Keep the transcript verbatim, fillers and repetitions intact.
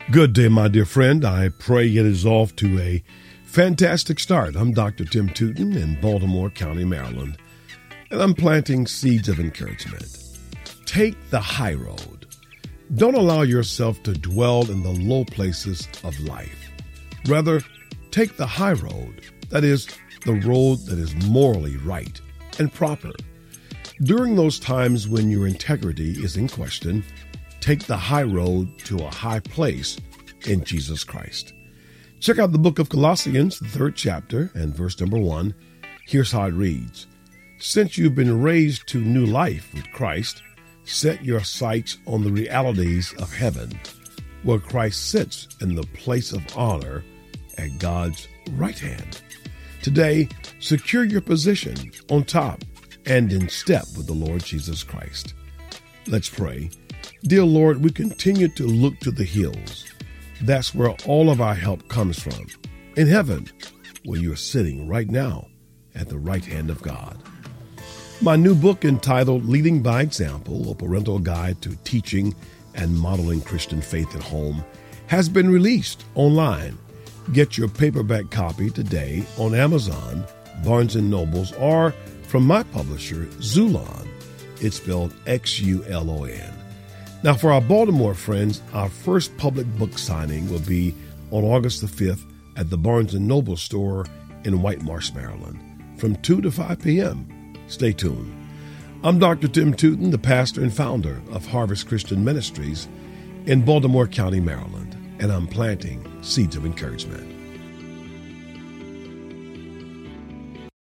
Good day, my dear friend. I pray it is off to a fantastic start. I'm Doctor Tim Tootin in Baltimore County, Maryland, and I'm planting seeds of encouragement. Take the high road. Don't allow yourself to dwell in the low places of life. Rather, take the high road, that is, the road that is morally right and proper. During those times when your integrity is in question, take the high road to a high place in Jesus Christ. Check out the book of Colossians, the third chapter, and verse number one. Here's how it reads. Since you've been raised to new life with Christ, set your sights on the realities of heaven, where Christ sits in the place of honor at God's right hand. Today, secure your position on top and in step with the Lord Jesus Christ. Let's pray. Dear Lord, we continue to look to the hills. That's where all of our help comes from. In heaven, where you're sitting right now at the right hand of God. My new book entitled Leading by Example, a parental guide to teaching and modeling Christian faith at home, has been released online. Get your paperback copy today on Amazon, Barnes and Nobles, or from my publisher, Xulon. It's spelled X U L O N. Now, for our Baltimore friends, our first public book signing will be on August the fifth at the Barnes and Noble store in White Marsh, Maryland, from two to five p.m. Stay tuned. I'm Doctor Tim Tootin, the pastor and founder of Harvest Christian Ministries in Baltimore County, Maryland, and I'm planting seeds of encouragement.